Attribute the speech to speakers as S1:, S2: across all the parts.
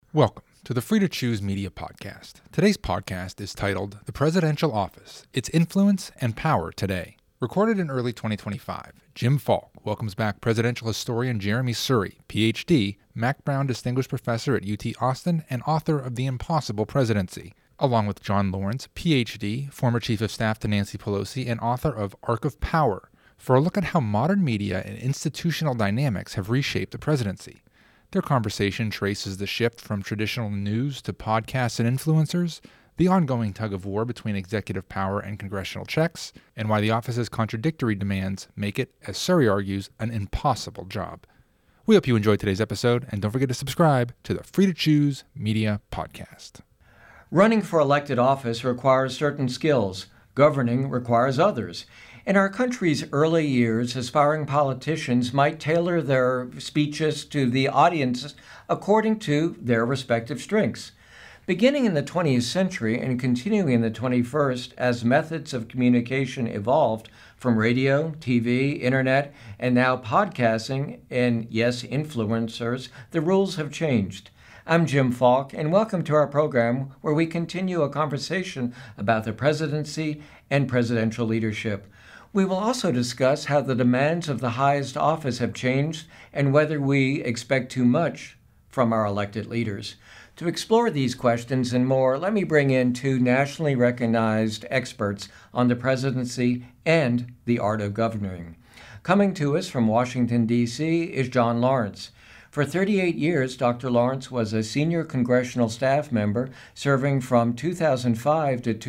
S1: Welcome to the Free to Choose Media Podcast. Today's podcast is titled The Presidential Office, Its Influence and Power Today. Recorded in early 2025, Jim Falk welcomes back presidential historian Jeremy Surrey, Ph.D., Mac Brown Distinguished Professor at UT Austin, and author of The Impossible Presidency, along with John Lawrence, Ph.D., former Chief of Staff to Nancy Pelosi, and author of Arc of Power, for a look at how modern media and institutional dynamics have reshaped the presidency. Their conversation traces the shift from traditional news to podcasts and influencers, the ongoing tug-of-war between executive power and congressional checks, and why the office's contradictory demands make it, as Surrey argues, an impossible job. We hope you enjoyed today's episode, and don't forget to subscribe to the Free to Choose Media Podcast.
S2: Running for elected office requires certain skills. Governing requires others. In our country's early years, aspiring politicians might tailor their speeches to the audience according to their respective strengths. Beginning in the 20th century and continuing in the 21st, as methods of communication evolved from radio, TV, internet, and now podcasting, and yes, influencers, the rules have changed. I'm Jim Falk, and welcome to our program where we continue a conversation about the presidency and presidential leadership. We will also discuss how the demands of the highest office have changed and whether we expect too much from our elected leaders. To explore these questions and more, let me bring in two nationally recognized experts on the presidency and the art of governing. Coming to us from Washington, D.C. is John Lawrence. For 38 years, Dr. Lawrence was a senior congressional staff member, serving from 2005 to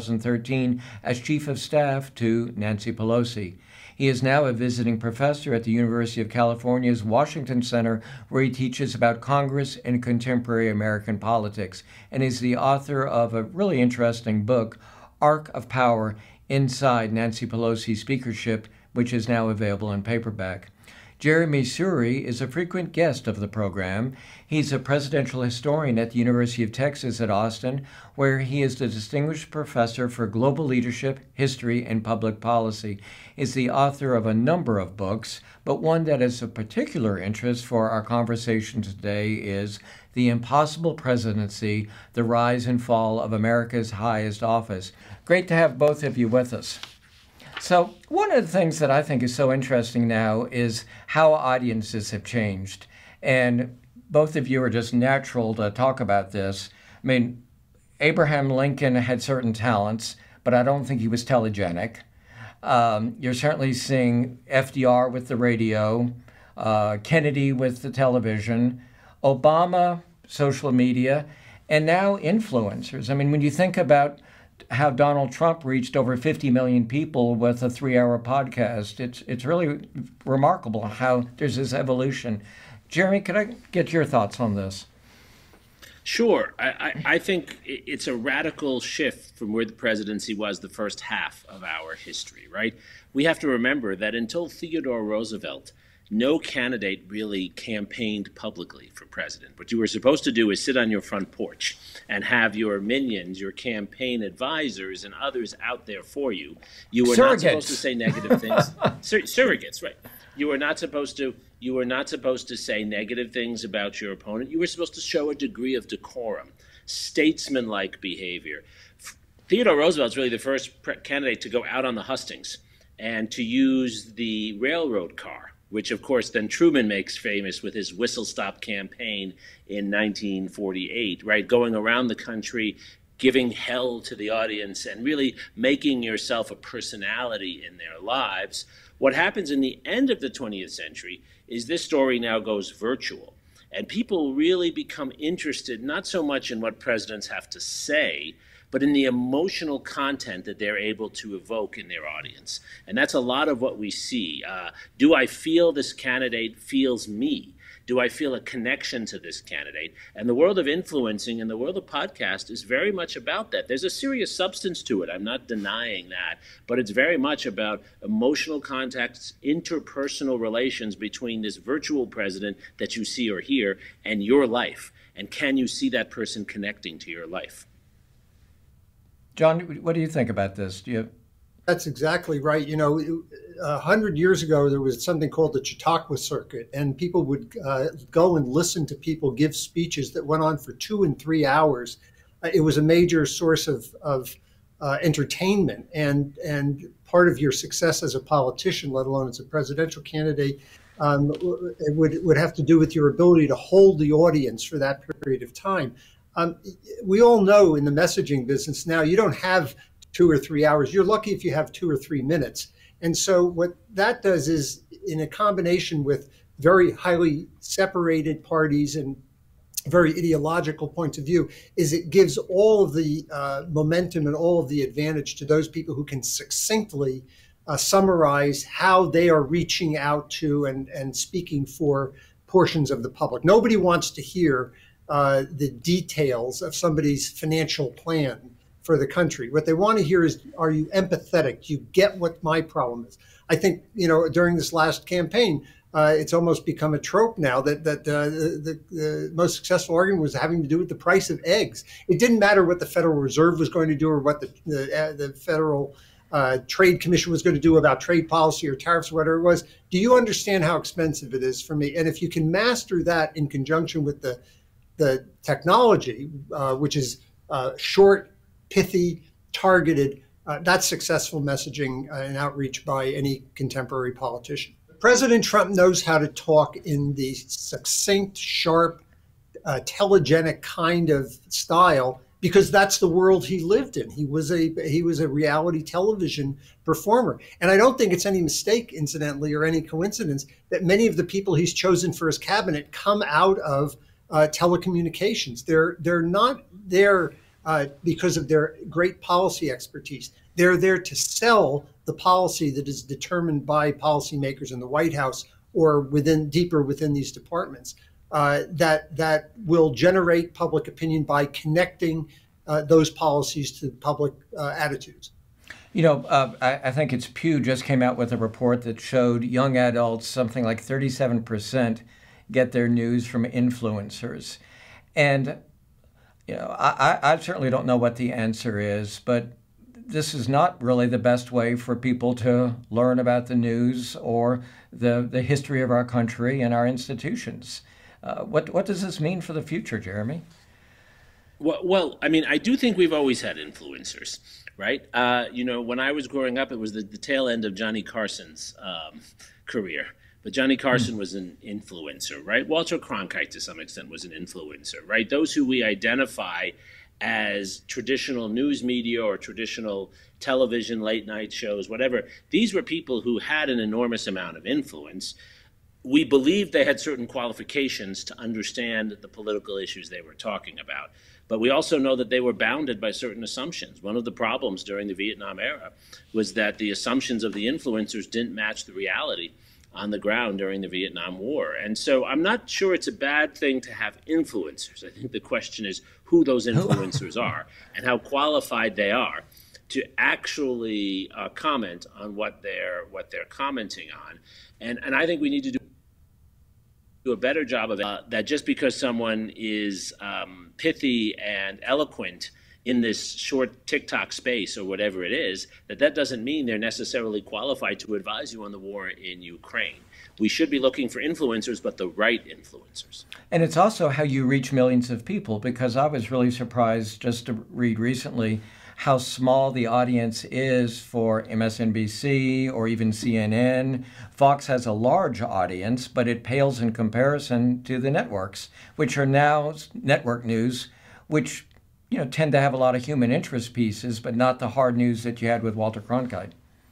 S2: 2013 as Chief of Staff to Nancy Pelosi. He is now a visiting professor at the University of California's Washington Center, where he teaches about Congress and contemporary American politics, and is the author of a really interesting book, Arc of Power, Inside Nancy Pelosi's Speakership, which is now available in paperback. Jeremy Surrey is a frequent guest of the program. He's a presidential historian at the University of Texas at Austin, where he is the Distinguished Professor for Global Leadership, History, and Public Policy. He's the author of a number of books, but one that is of particular interest for our conversation today is The Impossible Presidency, The Rise and Fall of America's Highest Office. Great to have both of you with us. So one of the things that I think is so interesting now is how audiences have changed. And both of you are just natural to talk about this. I mean, Abraham Lincoln had certain talents, but I don't think he was telegenic. You're certainly seeing FDR with the radio, Kennedy with the television, Obama, social media, and now influencers. I mean, when you think about how Donald Trump reached over 50 million people with a 3-hour podcast. It's really remarkable how there's this evolution. Jeremy, could I get your thoughts on this?
S3: Sure. I think it's a radical shift from where the presidency was the first half of our history, right? We have to remember that until Theodore Roosevelt, no candidate really campaigned publicly for president. What you were supposed to do is sit on your front porch and have your minions, your campaign advisors, and others out there for you. You were not supposed to say negative things. Surrogates, right? You were not supposed to say negative things about your opponent. You were supposed to show a degree of decorum, statesman-like behavior. Theodore Roosevelt's really the first candidate to go out on the hustings and to use the railroad car, which, of course, then Truman makes famous with his whistle-stop campaign in 1948, right? Going around the country, giving hell to the audience and really making yourself a personality in their lives. What happens in the end of the 20th century is this story now goes virtual, and people really become interested not so much in what presidents have to say, but in the emotional content that they're able to evoke in their audience. And that's a lot of what we see. Do I feel this candidate feels me? Do I feel a connection to this candidate? And the world of influencing and the world of podcast is very much about that. There's a serious substance to it. I'm not denying that. But it's very much about emotional contacts, interpersonal relations between this virtual president that you see or hear and your life. And can you see that person connecting to your life?
S2: John, what do you think about this?
S4: That's exactly right. 100 years ago, there was something called the Chautauqua Circuit, and people would go and listen to people give speeches that went on for 2 and 3 hours. It was a major source of entertainment, and part of your success as a politician, let alone as a presidential candidate, it would have to do with your ability to hold the audience for that period of time. We all know in the messaging business now, you don't have 2 or 3 hours. You're lucky if you have 2 or 3 minutes. And so what that does is, in a combination with very highly separated parties and very ideological points of view, is it gives all of the momentum and all of the advantage to those people who can succinctly summarize how they are reaching out to and speaking for portions of the public. Nobody wants to hear the details of somebody's financial plan for the country. What they want to hear is, are you empathetic? Do you get what my problem is? I think, during this last campaign, it's almost become a trope now that the most successful argument was having to do with the price of eggs. It didn't matter what the Federal Reserve was going to do or what the Federal Trade Commission was going to do about trade policy or tariffs or whatever it was. Do you understand how expensive it is for me? And if you can master that in conjunction with the technology, which is short, pithy, targeted, that's successful messaging and outreach by any contemporary politician. President Trump knows how to talk in the succinct, sharp, telegenic kind of style, because that's the world he lived in. He was a reality television performer. And I don't think it's any mistake, incidentally, or any coincidence that many of the people he's chosen for his cabinet come out of telecommunications. They're not there because of their great policy expertise. They're there to sell the policy that is determined by policymakers in the White House or deeper within these departments, that will generate public opinion by connecting those policies to public attitudes.
S2: I think it's Pew just came out with a report that showed young adults, something like 37%, get their news from influencers. And I certainly don't know what the answer is, but this is not really the best way for people to learn about the news or the history of our country and our institutions. What does this mean for the future, Jeremy?
S3: Well, I mean, I do think we've always had influencers, right? When I was growing up, it was the tail end of Johnny Carson's career. But Johnny Carson was an influencer, right? Walter Cronkite, to some extent, was an influencer, right? Those who we identify as traditional news media or traditional television, late night shows, whatever, these were people who had an enormous amount of influence. We believed they had certain qualifications to understand the political issues they were talking about. But we also know that they were bounded by certain assumptions. One of the problems during the Vietnam era was that the assumptions of the influencers didn't match the reality on the ground during the Vietnam War. And so I'm not sure it's a bad thing to have influencers. I think the question is who those influencers are and how qualified they are to actually comment on what they're commenting on. And I think we need to do a better job of that. Just because someone is pithy and eloquent in this short TikTok space or whatever it is, that doesn't mean they're necessarily qualified to advise you on the war in Ukraine. We should be looking for influencers, but the right influencers.
S2: And it's also how you reach millions of people, because I was really surprised just to read recently how small the audience is for MSNBC or even CNN. Fox has a large audience, but it pales in comparison to the networks, which are now network news, which tend to have a lot of human interest pieces, but not the hard news that you had with Walter Cronkite.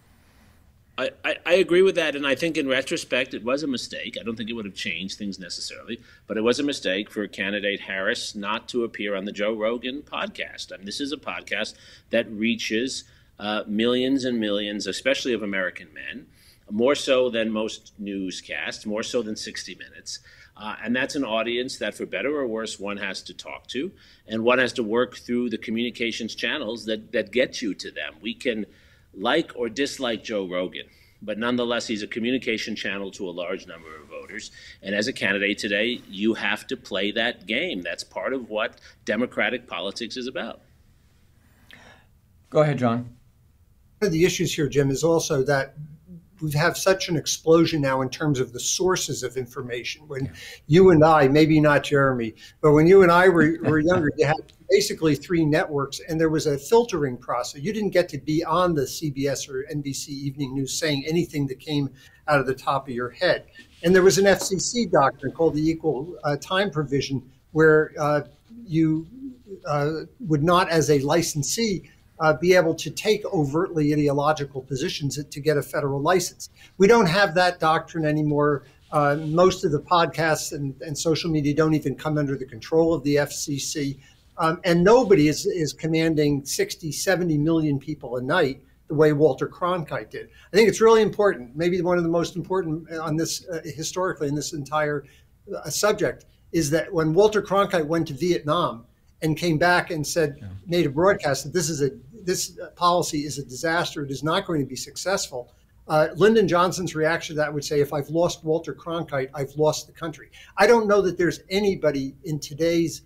S3: I agree with that, and I think in retrospect it was a mistake. I don't think it would have changed things necessarily, but it was a mistake for candidate Harris not to appear on the Joe Rogan podcast. I mean, this is a podcast that reaches millions and millions, especially of American men, more so than most newscasts, more so than 60 Minutes. And that's an audience that, for better or worse, one has to talk to, and one has to work through the communications channels that get you to them. We can like or dislike Joe Rogan, but nonetheless, he's a communication channel to a large number of voters. And as a candidate today, you have to play that game. That's part of what democratic politics is about.
S2: Go ahead, John.
S4: of the issues here, Jim, is also that we have such an explosion now in terms of the sources of information. When you and I, maybe not Jeremy, but when you and I were younger, you had basically 3 networks, and there was a filtering process. You didn't get to be on the CBS or NBC Evening News saying anything that came out of the top of your head. And there was an FCC doctrine called the equal time provision, where you would not, as a licensee, be able to take overtly ideological positions to get a federal license. We don't have that doctrine anymore. Most of the podcasts and social media don't even come under the control of the FCC. And nobody is commanding 60, 70 million people a night the way Walter Cronkite did. I think it's really important, maybe one of the most important on this historically in this entire subject, is that when Walter Cronkite went to Vietnam and came back and said, made a broadcast that this policy is a disaster, it is not going to be successful. Lyndon Johnson's reaction to that would say, if I've lost Walter Cronkite, I've lost the country. I don't know that there's anybody in today's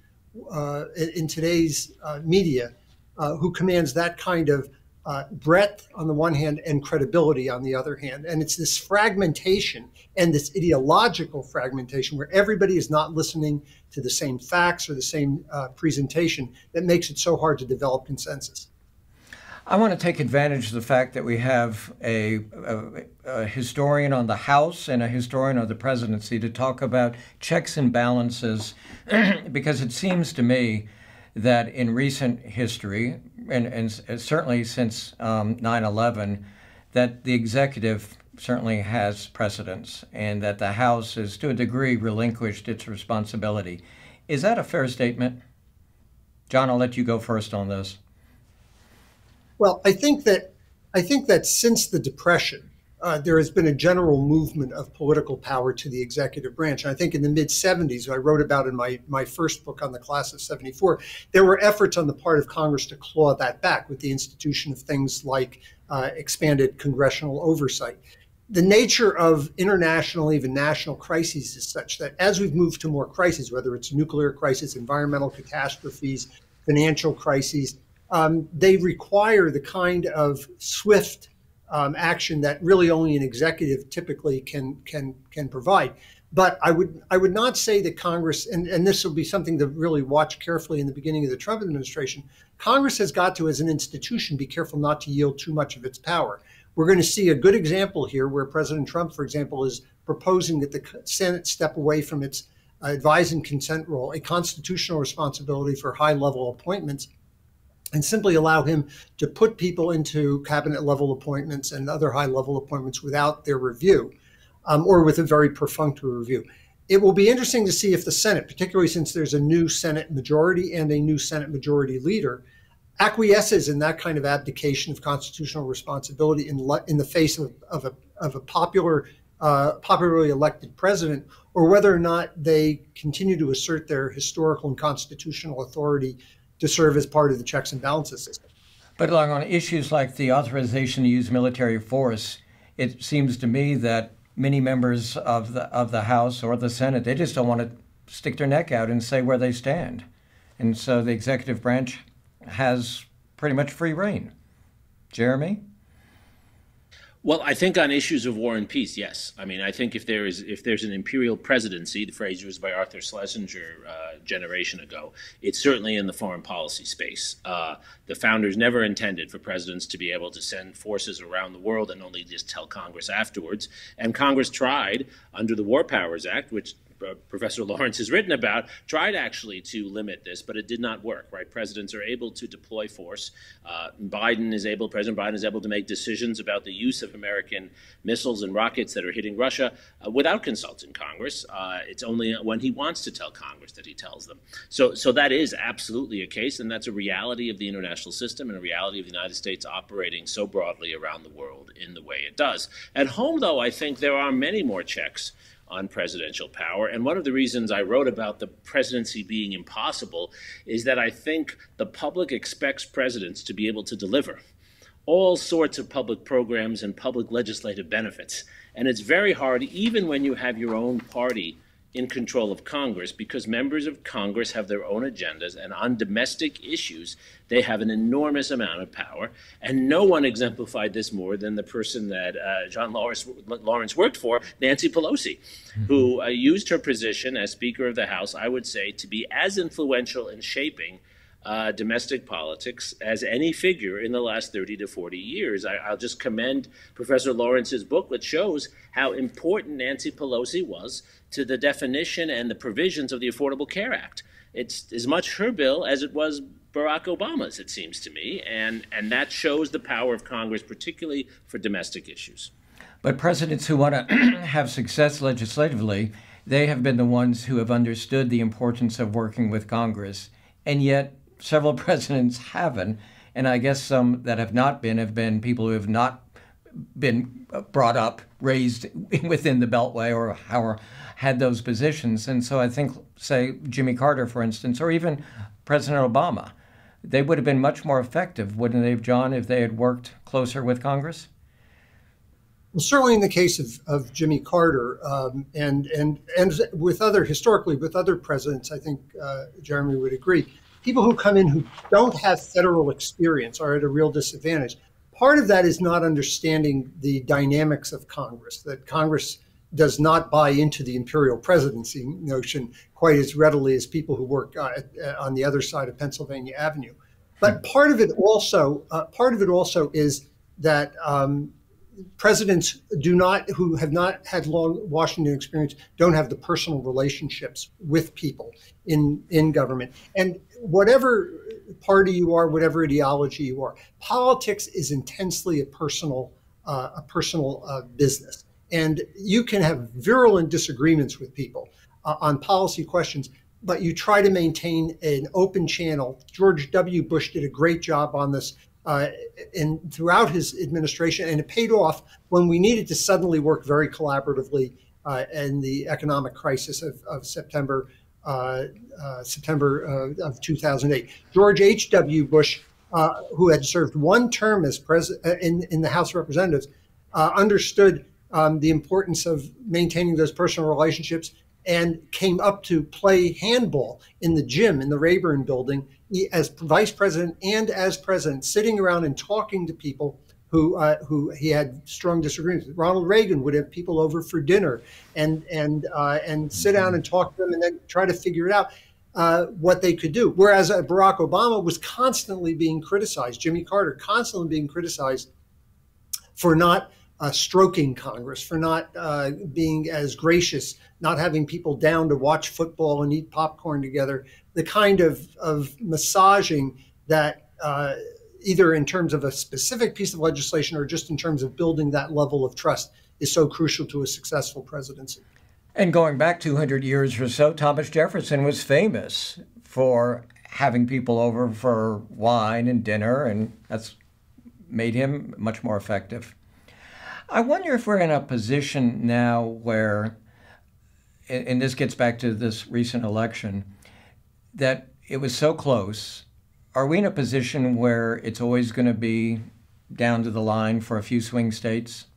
S4: media who commands that kind of breadth on the one hand and credibility on the other hand. And it's this fragmentation and this ideological fragmentation where everybody is not listening to the same facts or the same presentation that makes it so hard to develop consensus.
S2: I want to take advantage of the fact that we have a historian on the House and a historian on the presidency to talk about checks and balances, because it seems to me that in recent history, and certainly since 9/11, that the executive certainly has precedence and that the House has, to a degree, relinquished its responsibility. Is that a fair statement? John, I'll let you go first on this.
S4: Well, I think that since the Depression, there has been a general movement of political power to the executive branch. And I think in the mid-'70s, I wrote about in my first book on the class of '74, there were efforts on the part of Congress to claw that back with the institution of things like expanded congressional oversight. The nature of international, even national crises is such that as we've moved to more crises, whether it's nuclear crisis, environmental catastrophes, financial crises, they require the kind of swift action that really only an executive typically can provide. But I would not say that Congress, and this will be something to really watch carefully in the beginning of the Trump administration, Congress has got to, as an institution, be careful not to yield too much of its power. We're going to see a good example here where President Trump, for example, is proposing that the Senate step away from its advise and consent role, a constitutional responsibility for high-level appointments, and simply allow him to put people into cabinet-level appointments and other high-level appointments without their review, or with a very perfunctory review. It will be interesting to see if the Senate, particularly since there's a new Senate majority and a new Senate majority leader, acquiesces in that kind of abdication of constitutional responsibility in the face of a popularly elected president, or whether or not they continue to assert their historical and constitutional authority to serve as part of the checks and balances system.
S2: But on issues like the authorization to use military force, it seems to me that many members of the House or the Senate, they just don't want to stick their neck out and say where they stand. And so the executive branch has pretty much free rein. Jeremy?
S3: Well, I think on issues of war and peace, yes. I mean, I think if there's an imperial presidency, the phrase used by Arthur Schlesinger a generation ago, it's certainly in the foreign policy space. The founders never intended for presidents to be able to send forces around the world and only just tell Congress afterwards. And Congress tried, under the War Powers Act, which Professor Lawrence has written about, tried actually to limit this, but it did not work, right? Presidents are able to deploy force. President Biden is able to make decisions about the use of American missiles and rockets that are hitting Russia without consulting Congress. It's only when he wants to tell Congress that he tells them. So that is absolutely a case, and that's a reality of the international system and a reality of the United States operating so broadly around the world in the way it does. At home, though, I think there are many more checks on presidential power. And one of the reasons I wrote about the presidency being impossible is that I think the public expects presidents to be able to deliver all sorts of public programs and public legislative benefits. And it's very hard, even when you have your own party in control of Congress because members of Congress have their own agendas, and on domestic issues, they have an enormous amount of power. And no one exemplified this more than the person that John Lawrence worked for, Nancy Pelosi, who used her position as Speaker of the House, I would say, to be as influential in shaping domestic politics as any figure in the last 30 to 40 years. I'll just commend Professor Lawrence's book, which shows how important Nancy Pelosi was to the definition and the provisions of the Affordable Care Act. It's as much her bill as it was Barack Obama's, it seems to me, and that shows the power of Congress, particularly for domestic issues.
S2: But presidents who want to have success legislatively, they have been the ones who have understood the importance of working with Congress, and yet several presidents haven't, and I guess some that have been people who have not been brought up, raised within the Beltway or had those positions. And so I think, say, Jimmy Carter, for instance, or even President Obama, they would have been much more effective, wouldn't they have, John, if they had worked closer with Congress?
S4: Well, certainly in the case of Jimmy Carter, and with historically with other presidents, I think Jeremy would agree, people who come in who don't have federal experience are at a real disadvantage. Part of that is not understanding the dynamics of Congress, that Congress does not buy into the imperial presidency notion quite as readily as people who work on the other side of Pennsylvania Avenue. But part of it also is that presidents who have not had long Washington experience don't have the personal relationships with people in government. And whatever party you are, whatever ideology you are, politics is intensely a personal business. And you can have virulent disagreements with people on policy questions, but you try to maintain an open channel. George W. Bush did a great job on this throughout his administration, and it paid off when we needed to suddenly work very collaboratively in the economic crisis of September of 2008. George H.W. Bush, who had served one term as president in the House of Representatives, understood the importance of maintaining those personal relationships and came up to play handball in the gym in the Rayburn building as vice president and as president, sitting around and talking to people who he had strong disagreements with. Ronald Reagan would have people over for dinner and sit down and talk to them and then try to figure it out what they could do. Whereas Barack Obama was constantly being criticized, Jimmy Carter constantly being criticized for not stroking Congress, for not being as gracious, not having people down to watch football and eat popcorn together, the kind of massaging that either in terms of a specific piece of legislation or just in terms of building that level of trust is so crucial to a successful presidency.
S2: And going back 200 years or so, Thomas Jefferson was famous for having people over for wine and dinner, and that's made him much more effective. I wonder if we're in a position now where, and this gets back to this recent election, that it was so close. Are we in a position where it's always going to be down to the line for a few swing states?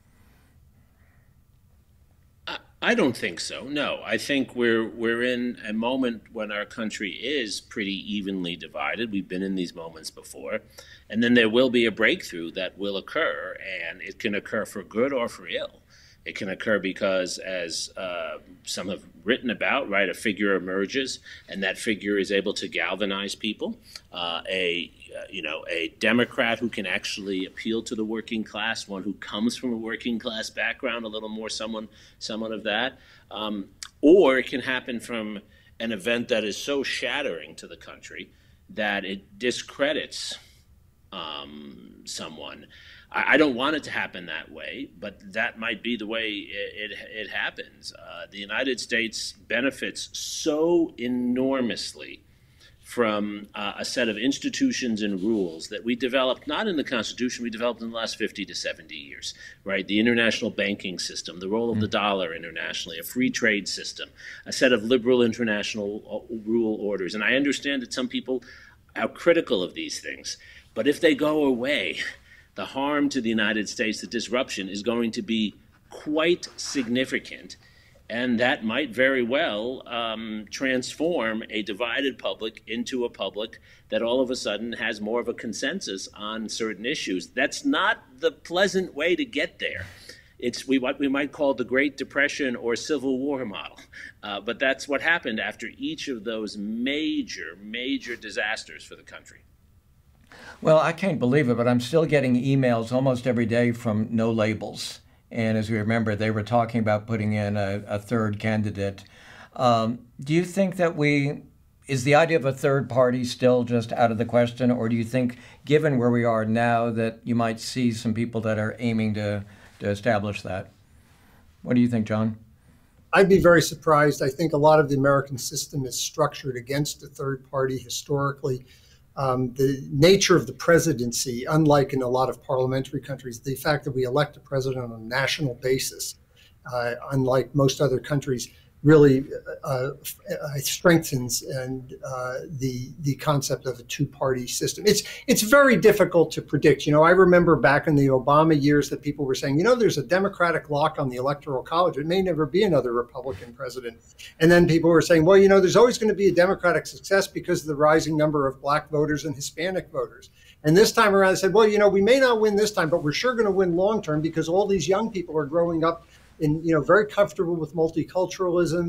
S3: I don't think so. No, I think we're in a moment when our country is pretty evenly divided. We've been in these moments before. And then there will be a breakthrough that will occur, and it can occur for good or for ill. It can occur because, as some have written about, right, a figure emerges, and that figure is able to galvanize people. A Democrat who can actually appeal to the working class, one who comes from a working class background, a little more someone of that. Or it can happen from an event that is so shattering to the country that it discredits someone. I don't want it to happen that way, but that might be the way it happens. The United States benefits so enormously from a set of institutions and rules that we developed, not in the Constitution, we developed in the last 50 to 70 years, right? The international banking system, the role of the dollar internationally, a free trade system, a set of liberal international rule orders. And I understand that some people are critical of these things, but if they go away, the harm to the United States, the disruption, is going to be quite significant. And that might very well transform a divided public into a public that all of a sudden has more of a consensus on certain issues. That's not the pleasant way to get there. It's what we might call the Great Depression or Civil War model. But that's what happened after each of those major disasters for the country.
S2: Well, I can't believe it, but I'm still getting emails almost every day from No Labels. And as we remember, they were talking about putting in a third candidate. Do you think that is the idea of a third party still just out of the question? Or do you think, given where we are now, that you might see some people that are aiming to establish that? What do you think, John?
S4: I'd be very surprised. I think a lot of the American system is structured against a third party historically. The nature of the presidency, unlike in a lot of parliamentary countries, the fact that we elect a president on a national basis, unlike most other countries, really strengthens the concept of a two-party system. It's very difficult to predict. I remember back in the Obama years that people were saying, there's a Democratic lock on the Electoral College. It may never be another Republican president. And then people were saying, well, there's always going to be a Democratic success because of the rising number of Black voters and Hispanic voters. And this time around, I said, well, we may not win this time, but we're sure going to win long term because all these young people are growing up in very comfortable with multiculturalism,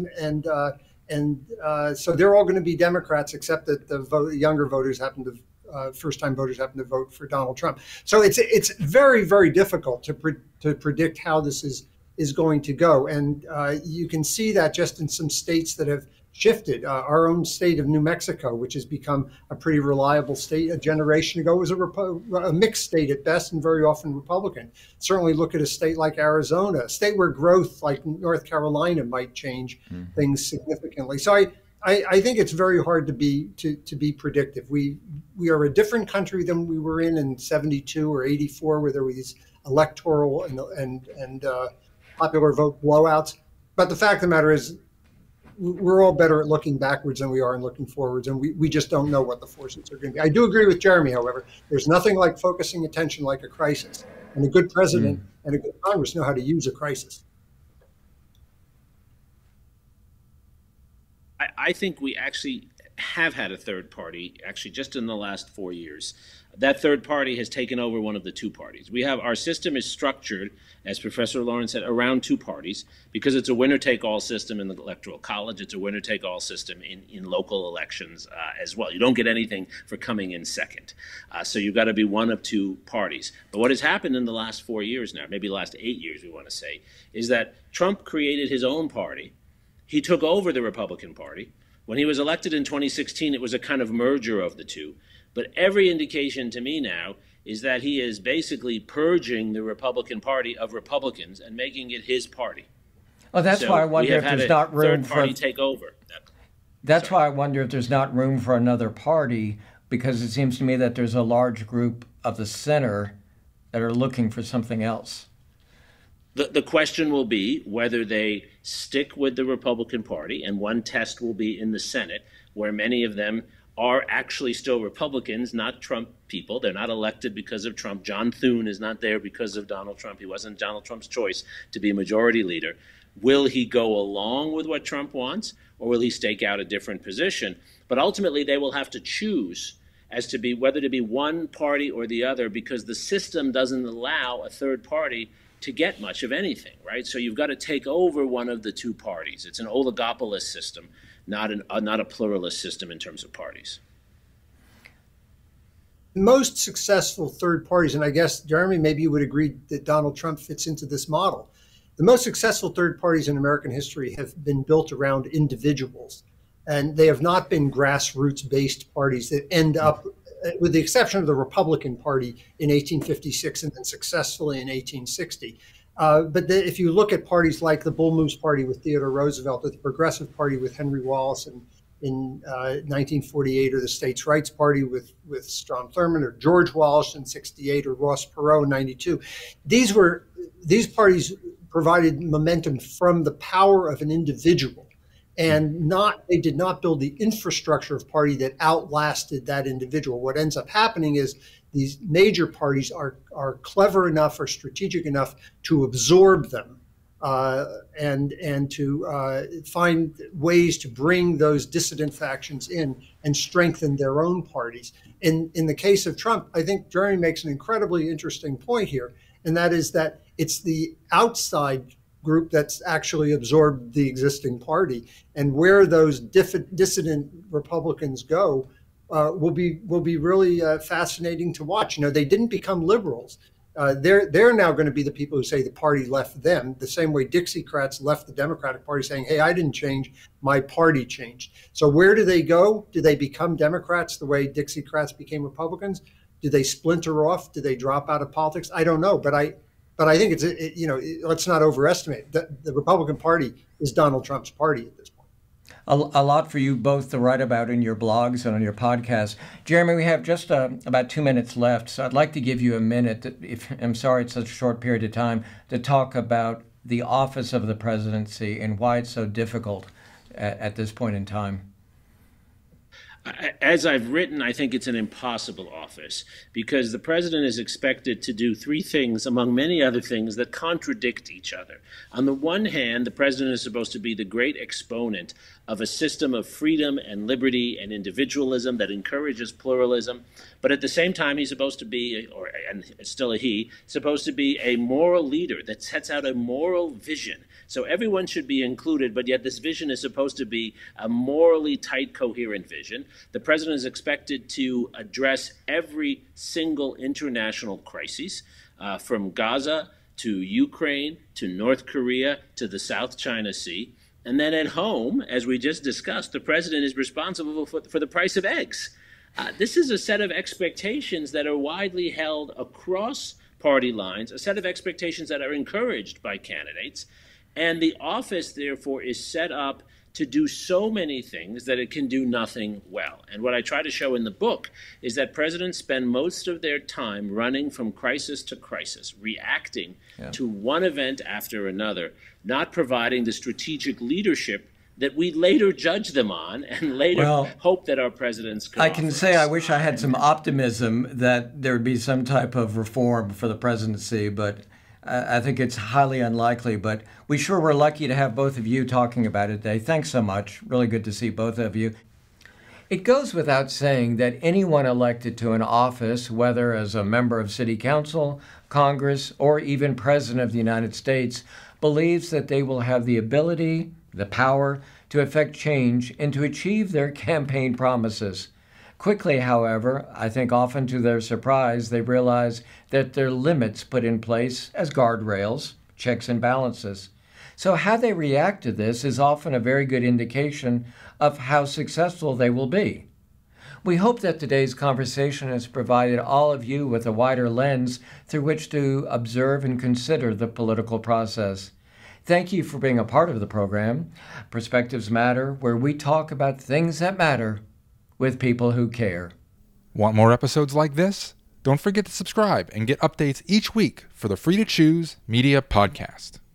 S4: and so they're all going to be Democrats, except that the younger voters first-time voters happen to vote for Donald Trump. So it's very, very difficult to predict how this is going to go, and you can see that just in some states that have shifted. Our own state of New Mexico, which has become a pretty reliable state a generation ago, was a mixed state at best and very often Republican. Certainly look at a state like Arizona, a state where growth like North Carolina might change things significantly. So I think it's very hard to be predictive. We are a different country than we were in 72 or 84, where there were these electoral and popular vote blowouts. But the fact of the matter is, we're all better at looking backwards than we are in looking forwards, and we just don't know what the forces are going to be. I do agree with Jeremy, however. There's nothing like focusing attention like a crisis, and a good president and a good Congress know how to use a crisis.
S3: I think we actually have had a third party, actually just in the last 4 years. That third party has taken over one of the two parties. Our system is structured, as Professor Lawrence said, around two parties because it's a winner-take-all system in the Electoral College. It's a winner-take-all system in local elections as well. You don't get anything for coming in second. So you've got to be one of two parties. But what has happened in the last 4 years now, maybe the last 8 years we want to say, is that Trump created his own party. He took over the Republican Party. When he was elected in 2016, it was a kind of merger of the two. But every indication to me now is that he is basically purging the Republican Party of Republicans and making it his party.
S2: Oh, that's why I wonder if there's not room for
S3: third party take over.
S2: That's why I wonder if there's not room for another party, because it seems to me that there's a large group of the center that are looking for something else.
S3: The question will be whether they stick with the Republican Party, and one test will be in the Senate, where many of them are actually still Republicans, not Trump people. They're not elected because of Trump. John Thune is not there because of Donald Trump. He wasn't Donald Trump's choice to be majority leader. Will he go along with what Trump wants, or will he stake out a different position? But ultimately, they will have to choose as to be whether to be one party or the other, because the system doesn't allow a third party to get much of anything, right? So you've got to take over one of the two parties. It's an oligopolist system, not a pluralist system in terms of parties.
S4: The most successful third parties, and I guess, Jeremy, maybe you would agree that Donald Trump fits into this model. The most successful third parties in American history have been built around individuals, and they have not been grassroots-based parties that end up, with the exception of the Republican Party in 1856 and then successfully in 1860. If you look at parties like the Bull Moose Party with Theodore Roosevelt, or the Progressive Party with Henry Wallace in 1948, or the States' Rights Party with Strom Thurmond, or George Wallace in 68, or Ross Perot in 92, these parties provided momentum from the power of an individual. And they did not build the infrastructure of party that outlasted that individual. What ends up happening is these major parties are clever enough or strategic enough to absorb them and to find ways to bring those dissident factions in and strengthen their own parties. In the case of Trump, I think Jeremy makes an incredibly interesting point here, and that is that it's the outside group that's actually absorbed the existing party, and where those dissident Republicans go will be really fascinating to watch. They didn't become liberals. They're now going to be the people who say the party left them, the same way Dixiecrats left the Democratic Party saying, hey, I didn't change, my party changed. So where do they go? Do they become Democrats the way Dixiecrats became Republicans? Do they splinter off? Do they drop out of politics? I don't know, but I think let's not overestimate the Republican Party is Donald Trump's party at this point.
S2: A lot for you both to write about in your blogs and on your podcast. Jeremy, we have just about 2 minutes left, so I'd like to give you a minute, I'm sorry it's such a short period of time, to talk about the office of the presidency and why it's so difficult at this point in time.
S3: As I've written, I think it's an impossible office because the president is expected to do three things, among many other things, that contradict each other. On the one hand, the president is supposed to be the great exponent of a system of freedom and liberty and individualism that encourages pluralism. But at the same time, he's supposed to be, and it's still a he, supposed to be a moral leader that sets out a moral vision. So everyone should be included, but yet this vision is supposed to be a morally tight, coherent vision. The president is expected to address every single international crisis, from Gaza to Ukraine to North Korea to the South China Sea. And then at home, as we just discussed, the president is responsible for the price of eggs. This is a set of expectations that are widely held across party lines, a set of expectations that are encouraged by candidates. And the office, therefore, is set up to do so many things that it can do nothing well. And what I try to show in the book is that presidents spend most of their time running from crisis to crisis, reacting to one event after another, not providing the strategic leadership that we later judge them on and later hope that our presidents can
S2: I can say I wish I had some optimism that there would be some type of reform for the presidency, but I think it's highly unlikely. But we sure were lucky to have both of you talking about it today. Thanks so much. Really good to see both of you. It goes without saying that anyone elected to an office, whether as a member of City Council, Congress, or even President of the United States, believes that they will have the ability, the power to effect change and to achieve their campaign promises. Quickly, however, I think often to their surprise, they realize that there are limits put in place as guardrails, checks and balances. So how they react to this is often a very good indication of how successful they will be. We hope that today's conversation has provided all of you with a wider lens through which to observe and consider the political process. Thank you for being a part of the program, Perspectives Matter, where we talk about things that matter with people who care.
S1: Want more episodes like this? Don't forget to subscribe and get updates each week for the Free to Choose Media Podcast.